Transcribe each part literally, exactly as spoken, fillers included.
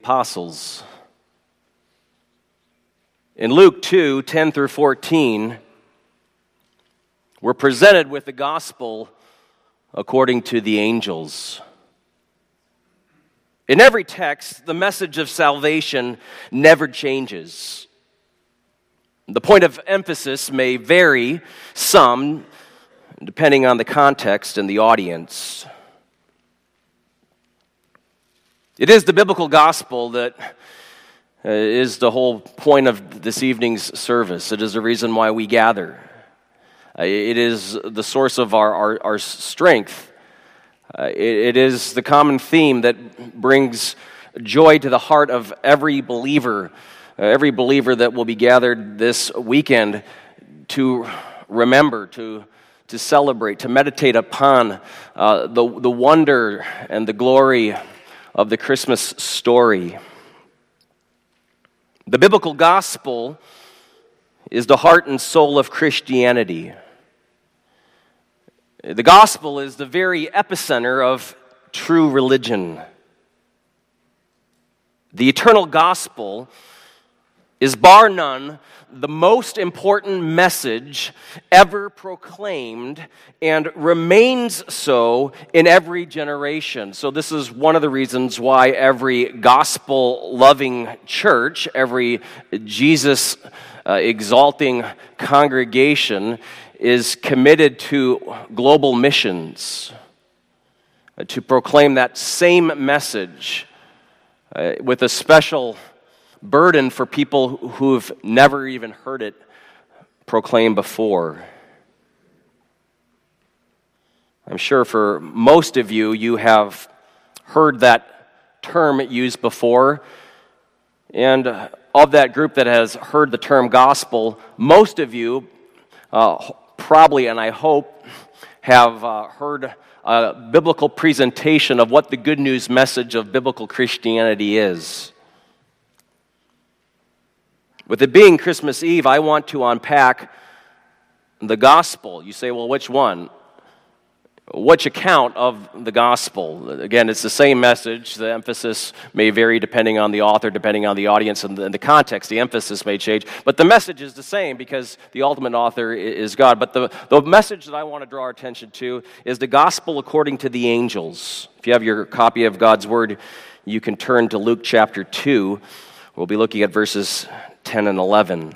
Apostles. In Luke two, ten through fourteen, we're presented with the gospel according to the angels. In every text, the message of salvation never changes. The point of emphasis may vary some, depending on the context and the audience. It is the biblical gospel that uh, is the whole point of this evening's service. It is the reason why we gather. Uh, it is the source of our, our, our strength. Uh, it, it is the common theme that brings joy to the heart of every believer, uh, every believer that will be gathered this weekend to remember, to to celebrate, to meditate upon uh, the, the wonder and the glory of the Christmas story. The biblical gospel is the heart and soul of Christianity. The gospel is the very epicenter of true religion. The eternal gospel is bar none the most important message ever proclaimed and remains so in every generation. So this is one of the reasons why every gospel-loving church, every Jesus-exalting congregation is committed to global missions, uh, to proclaim that same message uh, with a special burden for people who've never even heard it proclaimed before. I'm sure for most of you, you have heard that term used before, and of that group that has heard the term gospel, most of you uh, probably, and I hope, have uh, heard a biblical presentation of what the good news message of biblical Christianity is. With it being Christmas Eve, I want to unpack the gospel. You say, well, which one? Which account of the gospel? Again, it's the same message. The emphasis may vary depending on the author, depending on the audience and the, and the context. The emphasis may change, but the message is the same because the ultimate author is God. But the, the message that I want to draw our attention to is the gospel according to the angels. If you have your copy of God's Word, you can turn to Luke chapter two. We'll be looking at verses ten and eleven.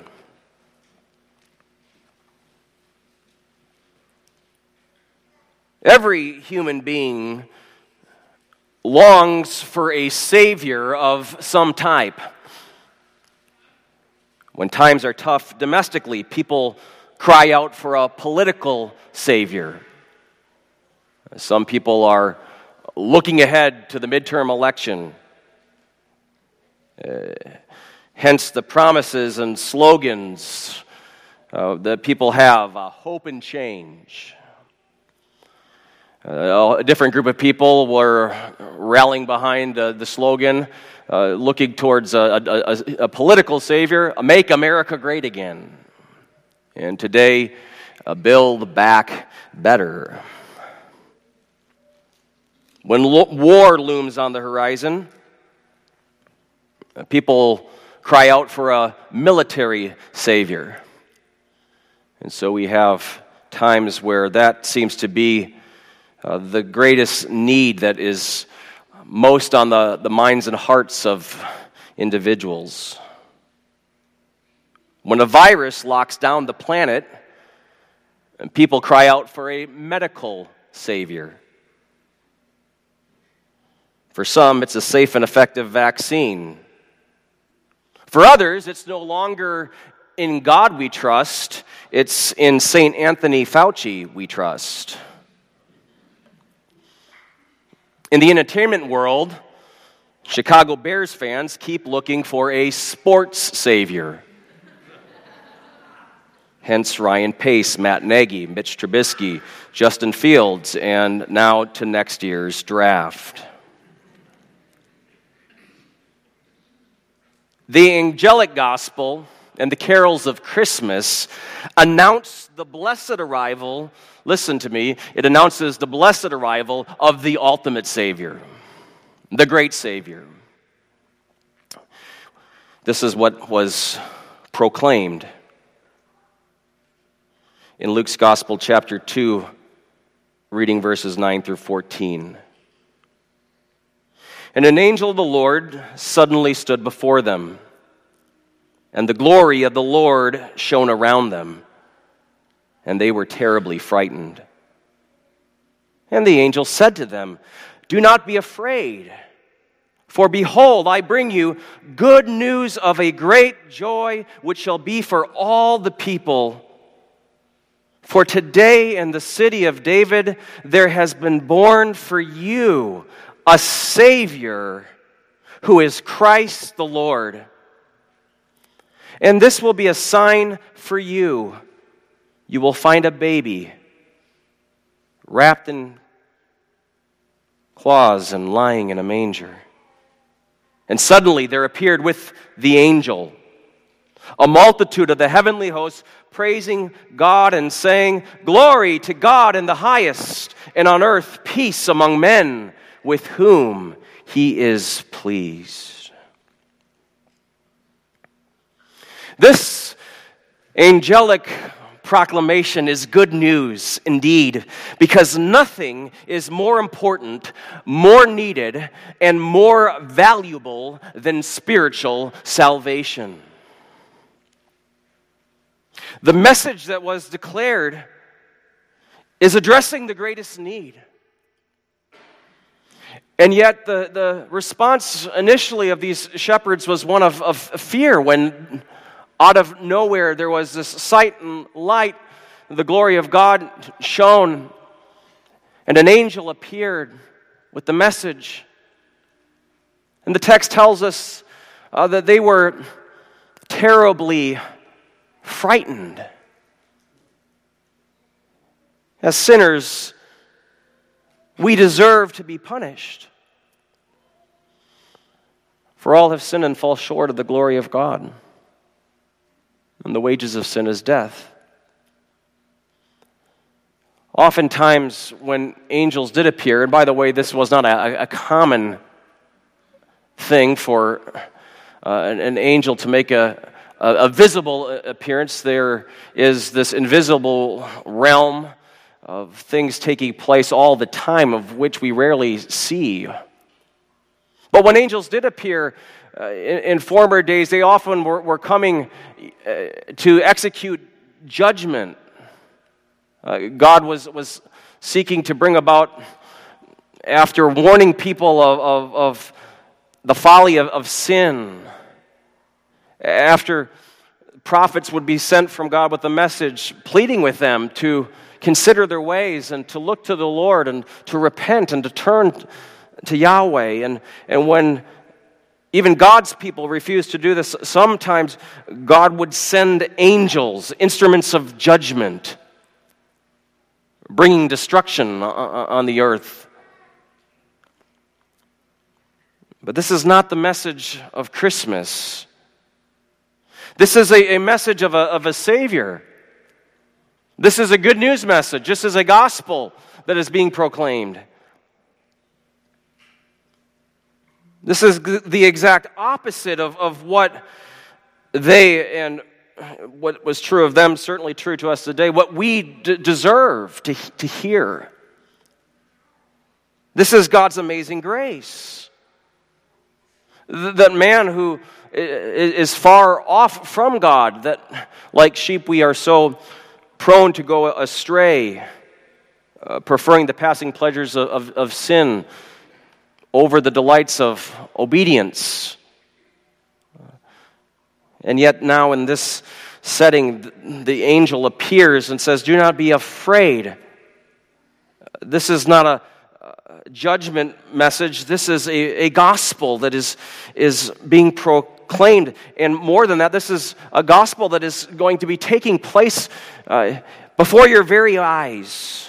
Every human being longs for a savior of some type. When times are tough domestically, people cry out for a political savior. Some people are looking ahead to the midterm election. Uh, hence the promises and slogans uh, that people have, uh, hope and change. Uh, a different group of people were rallying behind uh, the slogan, uh, looking towards a, a, a, a political savior, make America great again. And today, uh, build back better. When lo- war looms on the horizon, uh, people cry out for a military savior. And so we have times where that seems to be Uh, the greatest need that is most on the, the minds and hearts of individuals. When a virus locks down the planet, and people cry out for a medical savior. For some, it's a safe and effective vaccine. For others, it's no longer in God we trust, it's in Saint Anthony Fauci we trust. In the entertainment world, Chicago Bears fans keep looking for a sports savior. Hence Ryan Pace, Matt Nagy, Mitch Trubisky, Justin Fields, and now to next year's draft. The angelic gospel and the carols of Christmas announce the blessed arrival, listen to me, it announces the blessed arrival of the ultimate Savior, the great Savior. This is what was proclaimed in Luke's Gospel, chapter two, reading verses nine through fourteen. And an angel of the Lord suddenly stood before them, and the glory of the Lord shone around them, and they were terribly frightened. And the angel said to them, "Do not be afraid, for behold, I bring you good news of a great joy, which shall be for all the people. For today in the city of David there has been born for you a Savior, who is Christ the Lord. And this will be a sign for you. You will find a baby wrapped in cloths and lying in a manger." And suddenly there appeared with the angel a multitude of the heavenly hosts, praising God and saying, "Glory to God in the highest, and on earth peace among men with whom he is pleased." This angelic proclamation is good news indeed, because nothing is more important, more needed, and more valuable than spiritual salvation. The message that was declared is addressing the greatest need. And yet the, the response initially of these shepherds was one of, of fear when out of nowhere there was this sight and light, the glory of God shone, and an angel appeared with the message. And the text tells us uh, that they were terribly frightened. As sinners, we deserve to be punished. For all have sinned and fall short of the glory of God. And the wages of sin is death. Oftentimes, when angels did appear, and by the way, this was not a, a common thing for uh, an, an angel to make a, a, a visible appearance. There is this invisible realm of things taking place all the time, of which we rarely see. But when angels did appear uh, in, in former days, they often were, were coming uh, to execute judgment. Uh, God was, was seeking to bring about, after warning people of, of, of the folly of, of sin, after prophets would be sent from God with a message, pleading with them to consider their ways and to look to the Lord and to repent and to turn to Yahweh. And, and when even God's people refused to do this, sometimes God would send angels, instruments of judgment, bringing destruction on the earth. But this is not the message of Christmas. This is a, a message of a, of a Savior. This is a good news message. This is a gospel that is being proclaimed. This is the exact opposite of, of what they, and what was true of them, certainly true to us today, what we d- deserve to, to hear. This is God's amazing grace. That man who is far off from God, that like sheep we are so prone to go astray, uh, preferring the passing pleasures of, of, of sin over the delights of obedience. And yet now in this setting, the angel appears and says, "Do not be afraid." This is not a judgment message. This is a, a gospel that is, is being proclaimed. And more than that, this is a gospel that is going to be taking place uh, before your very eyes.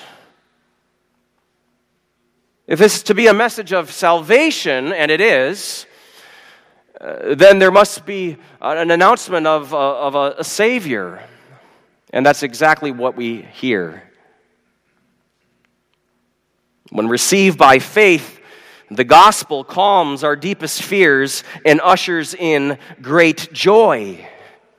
If this is to be a message of salvation, and it is, uh, then there must be an announcement of, uh, of a, a Savior. And that's exactly what we hear. When received by faith, The gospel calms our deepest fears and ushers in great joy.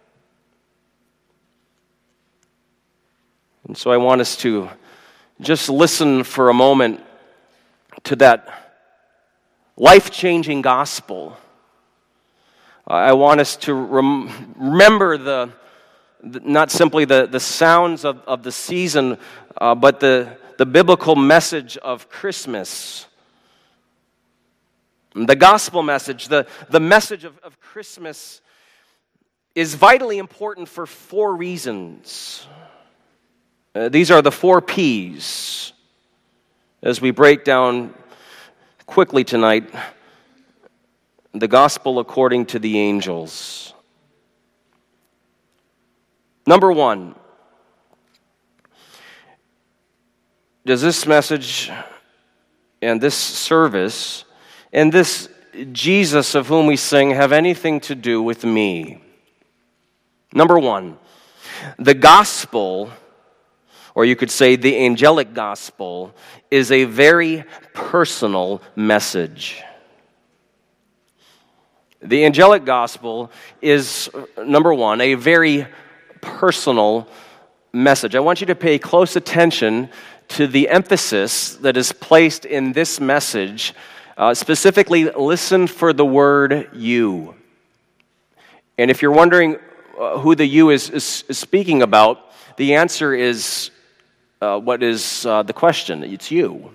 And so I want us to just listen for a moment to that life-changing gospel. I want us to rem- remember the, the not simply the, the sounds of, of the season, uh, but the, the biblical message of Christmas. The gospel message, the, the message of, of Christmas is vitally important for four reasons. Uh, these are the four P's as we break down quickly tonight the gospel according to the angels. Number one, does this message and this service and this Jesus of whom we sing have anything to do with me? Number one, the gospel, or you could say the angelic gospel, is a very personal message. The angelic gospel is, number one, a very personal message. I want you to pay close attention to the emphasis that is placed in this message. Uh, specifically, listen for the word you. And if you're wondering uh, who the you is, is, is speaking about, the answer is uh, what is uh, the question? It's you.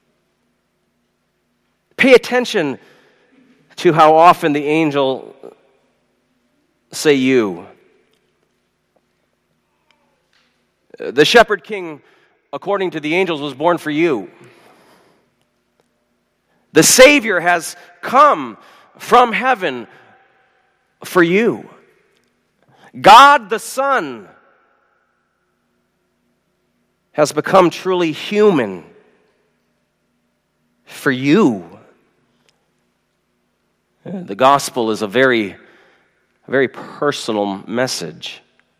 Pay attention to how often the angel say you. The shepherd king, according to the angels, was born for you. The Savior has come from heaven for you. God the Son has become truly human for you. The gospel is a very, a very personal message.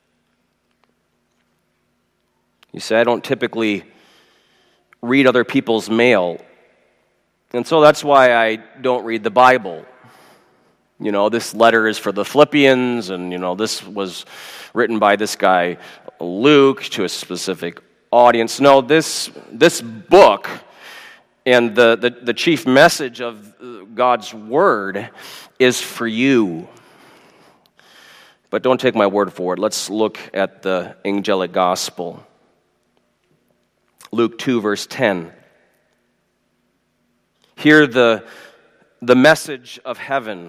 You say, I don't typically read other people's mail, and so that's why I don't read the Bible. You know, this letter is for the Philippians, and, you know, this was written by this guy, Luke, to a specific audience. No, this this book and the, the, the chief message of God's Word is for you. But don't take my word for it. Let's look at the angelic gospel. Luke two, verse ten. Hear the, the message of heaven,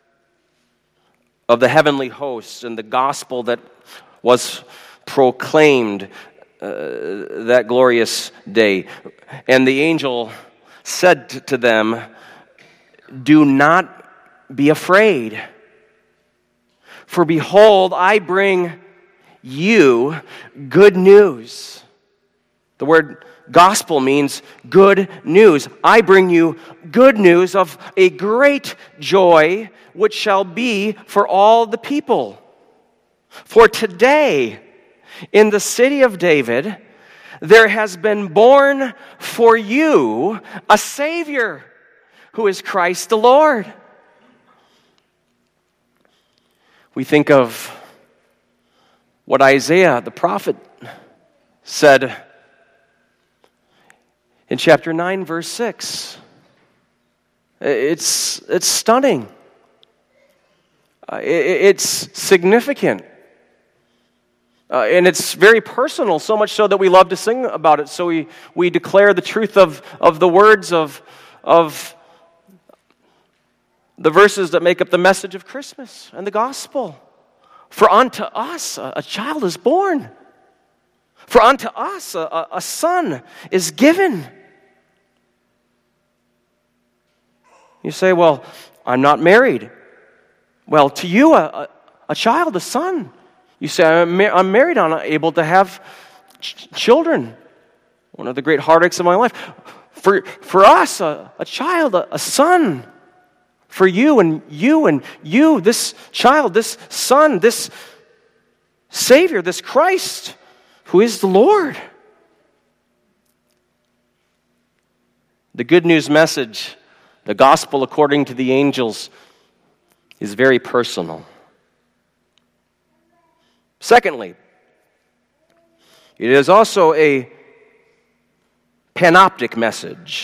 of the heavenly hosts, and the gospel that was proclaimed uh, that glorious day. And the angel said to them, do not be afraid, for behold, I bring you good news. The word gospel means good news. I bring you good news of a great joy, which shall be for all the people. For today, in the city of David, there has been born for you a Savior, who is Christ the Lord. We think of what Isaiah the prophet said in chapter nine, verse six. It's, it's stunning. Uh, it, it's significant. Uh, and it's very personal, so much so that we love to sing about it. So we, we declare the truth of, of the words of, of the verses that make up the message of Christmas and the gospel. For unto us a, a child is born. For unto us a, a son is given. You say, well, I'm not married. Well, to you, a, a, a child, a son. You say, I'm, mar- I'm married, I'm not able to have ch- children. One of the great heartaches of my life. For, for us, a, a child, a, a son. For you and you and you, this child, this son, this Savior, this Christ, who is the Lord. The good news message The gospel according to the angels is very personal. Secondly, it is also a panoptic message.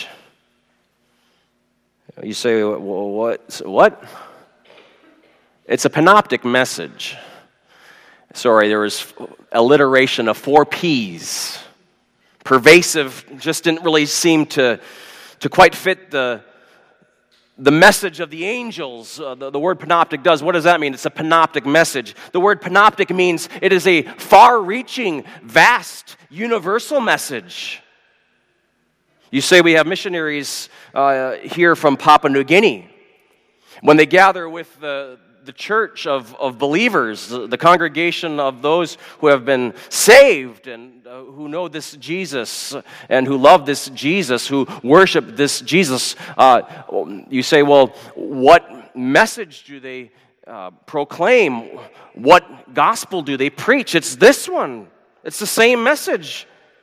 You say, well, what? What? It's a panoptic message. Sorry, there was alliteration of four P's. Pervasive just didn't really seem to, to quite fit the, the message of the angels. Uh, the, the word panoptic does. What does that mean? It's a panoptic message. The word panoptic means it is a far-reaching, vast, universal message. You say we have missionaries uh, here from Papua New Guinea. When they gather with the, the church of, of believers, the, the congregation of those who have been saved and uh, who know this Jesus and who love this Jesus, who worship this Jesus, uh, you say, well, what message do they uh, proclaim? What gospel do they preach? It's this one. It's the same message.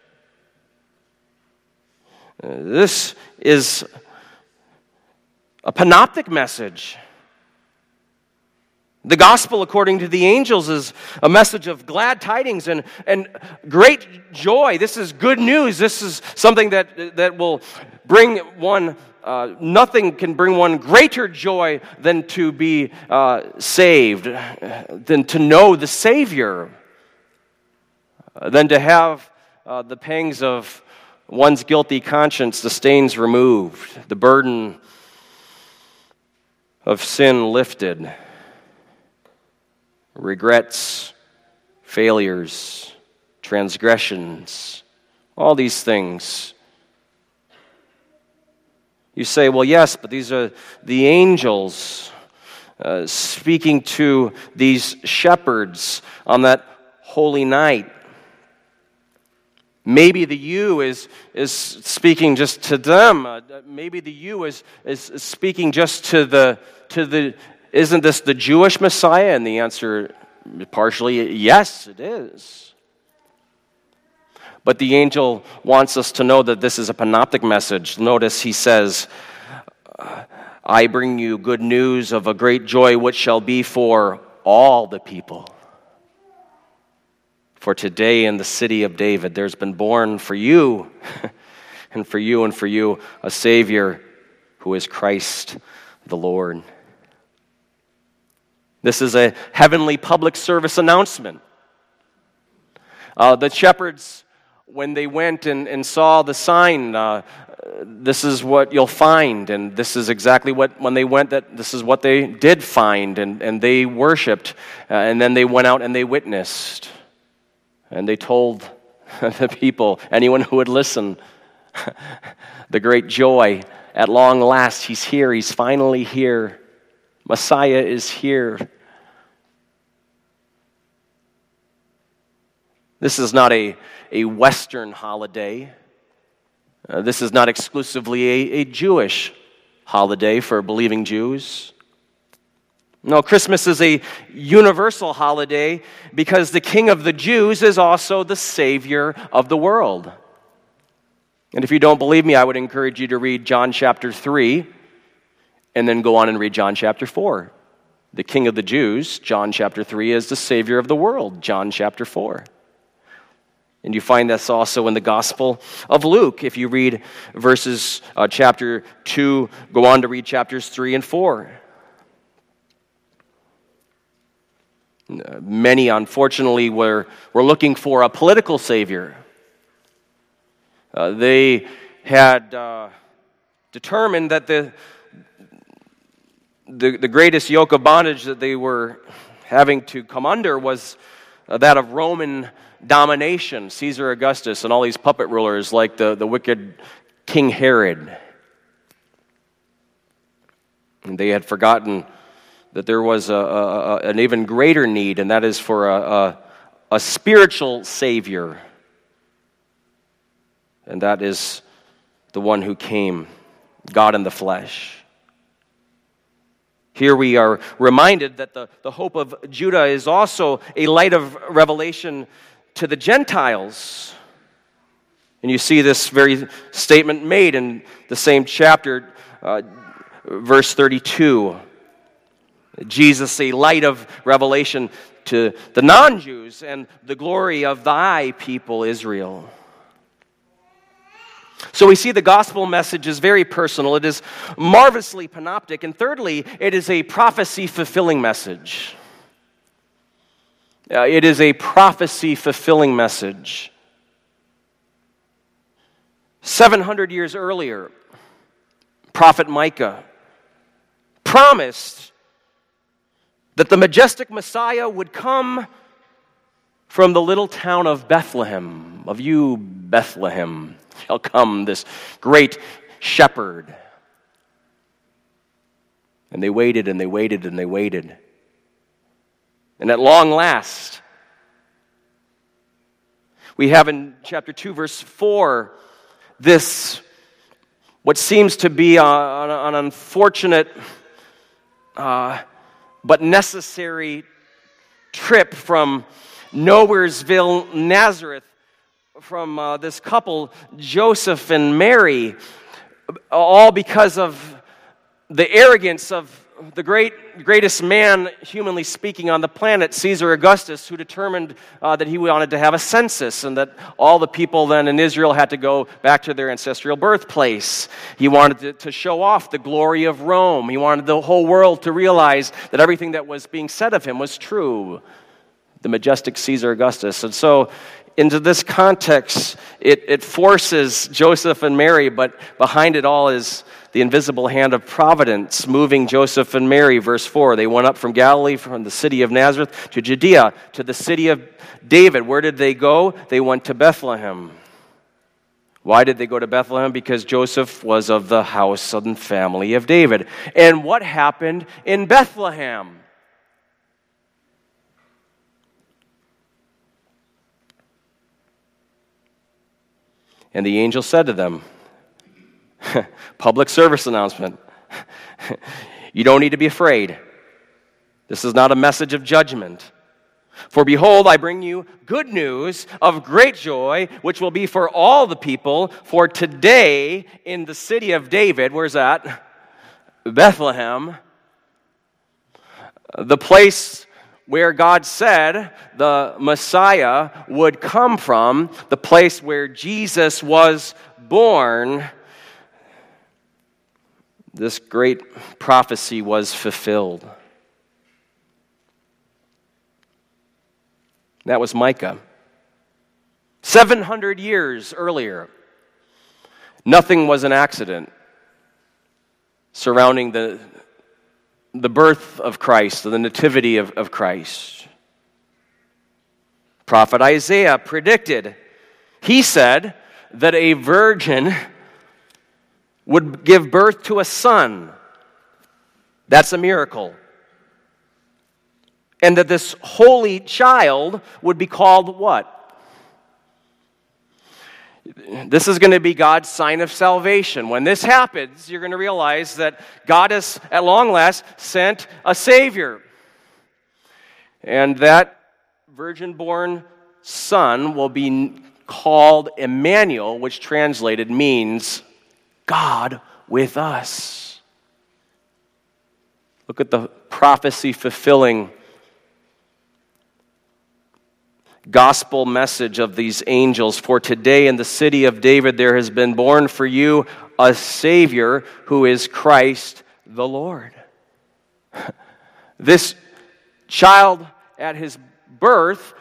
This is a panoptic message. The gospel according to the angels is a message of glad tidings and, and great joy. This is good news. This is something that, that will bring one, uh, nothing can bring one greater joy than to be uh, saved, than to know the Savior, uh, than to have uh, the pangs of one's guilty conscience, the stains removed, the burden of sin lifted, regrets, failures, transgressions, all these things. You say, well, yes, but these are the angels uh, speaking to these shepherds on that holy night. Maybe the you is, is speaking just to them. Uh, maybe the you is, is speaking just to the, to the, isn't this the Jewish Messiah? And the answer, partially, yes, it is. But the angel wants us to know that this is a panoptic message. Notice he says, I bring you good news of a great joy which shall be for all the people. For today in the city of David, there's been born for you, and for you and for you, a Savior who is Christ the Lord. This is a heavenly public service announcement. Uh, the shepherds, when they went and, and saw the sign, uh, this is what you'll find, and this is exactly what, when they went, that this is what they did find, and, and they worshipped, uh, and then they went out and they witnessed. And they told the people, anyone who would listen, the great joy. At long last, he's here. He's finally here. Messiah is here. This is not a, a Western holiday. Uh, this is not exclusively a, a Jewish holiday for believing Jews. No, Christmas is a universal holiday because the King of the Jews is also the Savior of the world. And if you don't believe me, I would encourage you to read John chapter three and then go on and read John chapter four. The King of the Jews, John chapter three, is the Savior of the world, John chapter four. And you find this also in the Gospel of Luke. If you read verses uh, chapter two, go on to read chapters three and four. Many, unfortunately, were, were looking for a political savior. Uh, they had uh, determined that the, the the greatest yoke of bondage that they were having to come under was uh, that of Roman domination, Caesar Augustus and all these puppet rulers like the, the wicked King Herod. And they had forgotten that there was a, a, an even greater need, and that is for a, a, a spiritual Savior. And that is the one who came, God in the flesh. Here we are reminded that the, the hope of Judah is also a light of revelation to the Gentiles. And you see this very statement made in the same chapter. Uh, verse thirty-two. Jesus, a light of revelation to the non-Jews and the glory of thy people Israel. So we see the gospel message is very personal. It is marvelously panoptic. And thirdly, it is a prophecy-fulfilling message. Uh, it is a prophecy-fulfilling message. seven hundred years earlier, prophet Micah promised that the majestic Messiah would come from the little town of Bethlehem. Of you, Bethlehem, shall come this great shepherd. And they waited and they waited and they waited. And at long last, we have in chapter two, verse four, this, what seems to be an, an unfortunate uh, but necessary trip from Nowheresville, Nazareth, from uh, this couple, Joseph and Mary, all because of the arrogance of the great, greatest man, humanly speaking, on the planet, Caesar Augustus, who determined uh, that he wanted to have a census and that all the people then in Israel had to go back to their ancestral birthplace. He wanted to, to show off the glory of Rome. He wanted the whole world to realize that everything that was being said of him was true. The majestic Caesar Augustus. And so, into this context, it, it forces Joseph and Mary, but behind it all is the invisible hand of providence moving Joseph and Mary. Verse four, they went up from Galilee, from the city of Nazareth to Judea, to the city of David. Where did they go? They went to Bethlehem. Why did they go to Bethlehem? Because Joseph was of the house and family of David. And what happened in Bethlehem? And the angel said to them, public service announcement, you don't need to be afraid. This is not a message of judgment. For behold, I bring you good news of great joy, which will be for all the people. For today in the city of David, where's that? Bethlehem, the place where God said the Messiah would come from, the place where Jesus was born, this great prophecy was fulfilled. That was Micah. seven hundred years earlier, nothing was an accident surrounding the the birth of Christ, the nativity of, of Christ. Prophet Isaiah predicted, he said that a virgin would give birth to a son. That's a miracle. And that this holy child would be called what? This is going to be God's sign of salvation. When this happens, you're going to realize that God has, at long last, sent a Savior. And that virgin-born son will be called Emmanuel, which translated means God with us. Look at the prophecy-fulfilling gospel message of these angels. For today in the city of David there has been born for you a Savior who is Christ the Lord. This child at his birth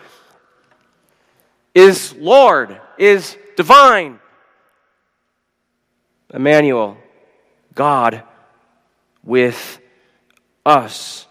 is Lord, is divine. Emmanuel, God with us.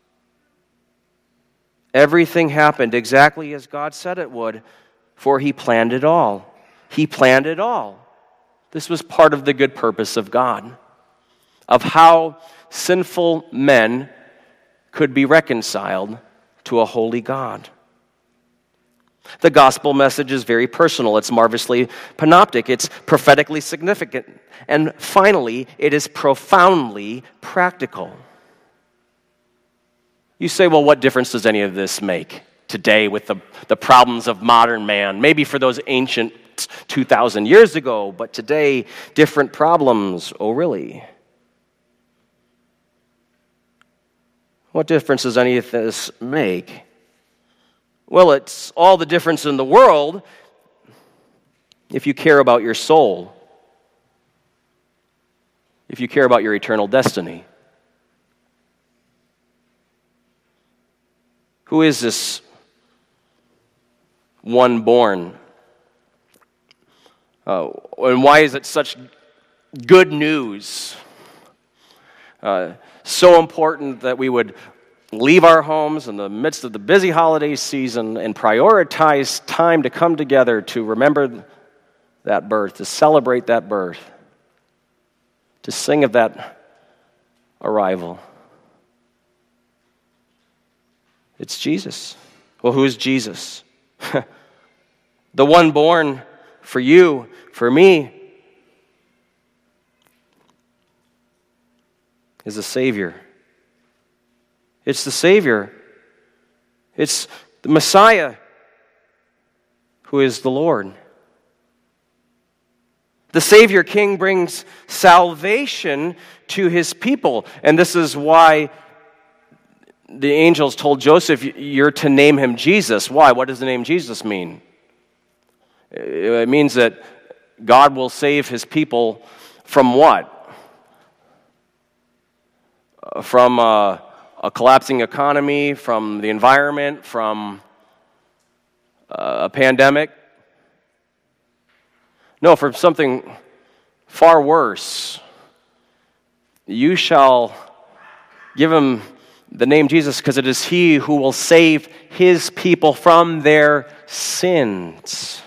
Everything happened exactly as God said it would, for he planned it all. He planned it all. This was part of the good purpose of God, of how sinful men could be reconciled to a holy God. The gospel message is very personal. It's marvelously panoptic. It's prophetically significant. And finally, it is profoundly practical. You say, well, what difference does any of this make today with the, the problems of modern man? Maybe for those ancient two thousand years ago, but today, different problems. Oh, really? What difference does any of this make? Well, it's all the difference in the world if you care about your soul, if you care about your eternal destiny. Who is this one born? Uh, and why is it such good news? Uh, so important that we would leave our homes in the midst of the busy holiday season and prioritize time to come together to remember that birth, to celebrate that birth, to sing of that arrival. It's Jesus. Well, who is Jesus? The one born for you, for me, is the Savior. It's the Savior. It's the Messiah who is the Lord. The Savior King brings salvation to his people. And this is why the angels told Joseph, you're to name him Jesus. Why? What does the name Jesus mean? It means that God will save his people from what? From a, a collapsing economy, from the environment, from a pandemic? No, from something far worse. You shall give him the name Jesus because it is he who will save his people from their sins.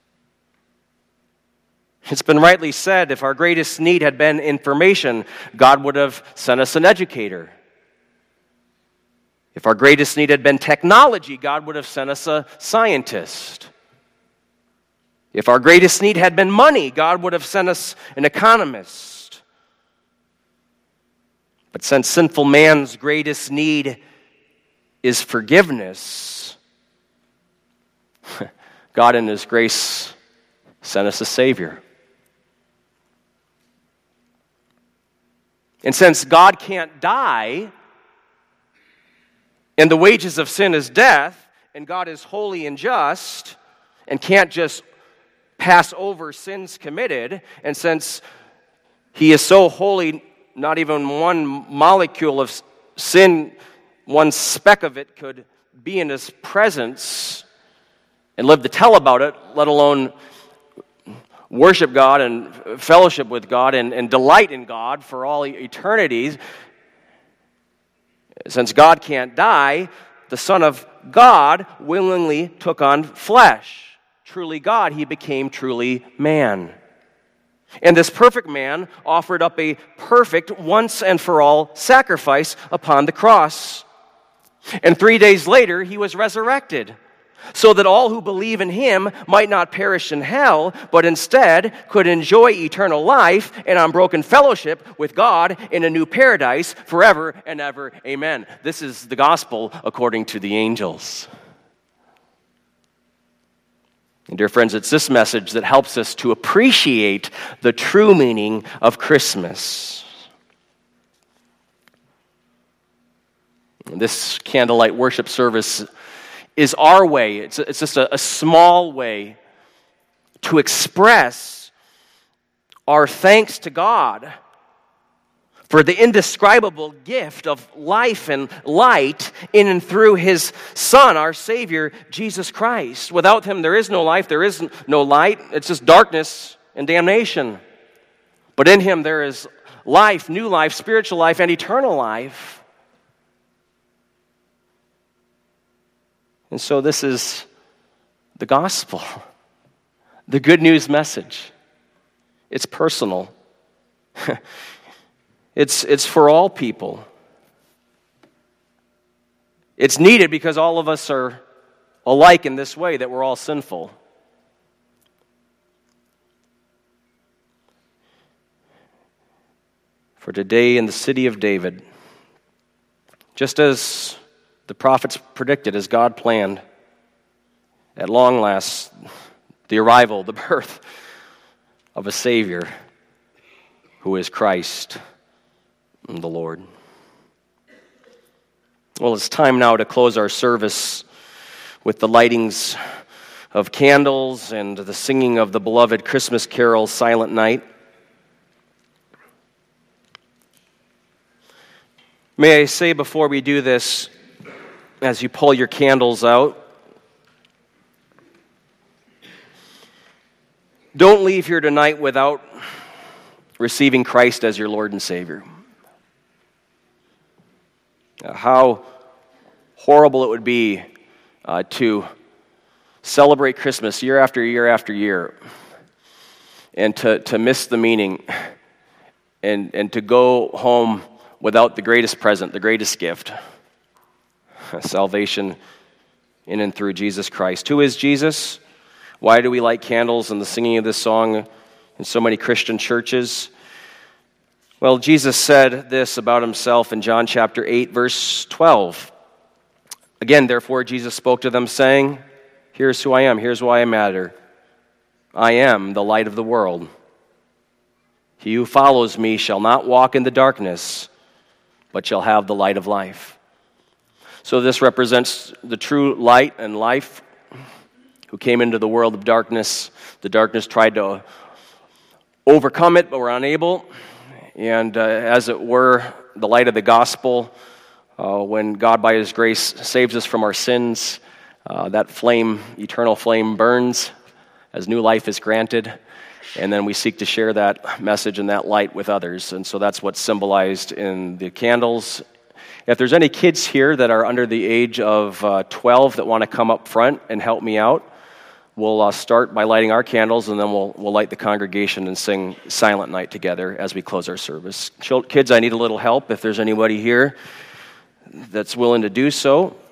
It's been rightly said, if our greatest need had been information, God would have sent us an educator. If our greatest need had been technology, God would have sent us a scientist. If our greatest need had been money, God would have sent us an economist. But since sinful man's greatest need is forgiveness, God in his grace sent us a Savior. And since God can't die, and the wages of sin is death, and God is holy and just, and can't just pass over sins committed, and since he is so holy, not even one molecule of sin, one speck of it could be in his presence and live to tell about it, let alone worship God and fellowship with God and, and delight in God for all eternities. Since God can't die, the Son of God willingly took on flesh. Truly God, he became truly man. And this perfect man offered up a perfect once and for all sacrifice upon the cross. And three days later, he was resurrected, so that all who believe in him might not perish in hell, but instead could enjoy eternal life and unbroken fellowship with God in a new paradise forever and ever. Amen. This is the gospel according to the angels. And dear friends, it's this message that helps us to appreciate the true meaning of Christmas. This candlelight worship service is our way. It's, it's just a, a small way to express our thanks to God for the indescribable gift of life and light in and through his Son, our Savior, Jesus Christ. Without him, there is no life, there is no light. It's just darkness and damnation. But in him, there is life, new life, spiritual life, and eternal life. And so this is the gospel, the good news message. It's personal. it's, it's for all people. It's needed because all of us are alike in this way, that we're all sinful. For today in the city of David, just as the prophets predicted, as God planned, at long last, the arrival, the birth of a Savior who is Christ the Lord. Well, it's time now to close our service with the lightings of candles and the singing of the beloved Christmas carol, Silent Night. May I say before we do this, as you pull your candles out, don't leave here tonight without receiving Christ as your Lord and Savior. Uh, how horrible it would be uh, to celebrate Christmas year after year after year and to, to miss the meaning and, and to go home without the greatest present, the greatest gift, salvation in and through Jesus Christ. Who is Jesus? Why do we light candles and the singing of this song in so many Christian churches? Well, Jesus said this about himself in John chapter eight, verse twelve. Again, therefore, Jesus spoke to them, saying, here's who I am, here's why I matter. I am the light of the world. He who follows me shall not walk in the darkness, but shall have the light of life. So this represents the true light and life who came into the world of darkness. The darkness tried to overcome it, but were unable. And uh, as it were, the light of the gospel, uh, when God by his grace saves us from our sins, uh, that flame, eternal flame, burns as new life is granted. And then we seek to share that message and that light with others. And so that's what's symbolized in the candles. If there's any kids here that are under the age of uh, twelve that want to come up front and help me out, we'll uh, start by lighting our candles, and then we'll we'll light the congregation and sing Silent Night together as we close our service. Kids, I need a little help. If there's anybody here that's willing to do so,